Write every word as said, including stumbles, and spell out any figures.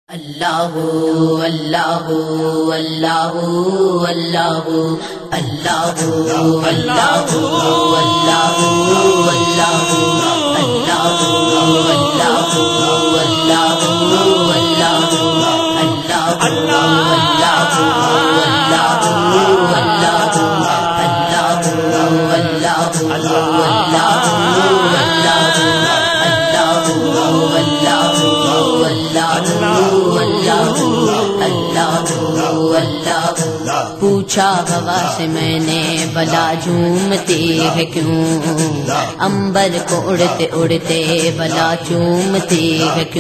अल्लाहु अल्लाहु अल्लाहु अल्लाहु अल्लाहु अल्लाहु अल्लाहु अल्लाहु अल्लाहु अल्लाहु अल्लाहु अल्लाहु अल्लाहु अल्लाहु अल्लाहु पूछा हवा से मैंने भला झूमती है क्यों, अंबर को उड़ते उड़ते भला चूमती है क्यों।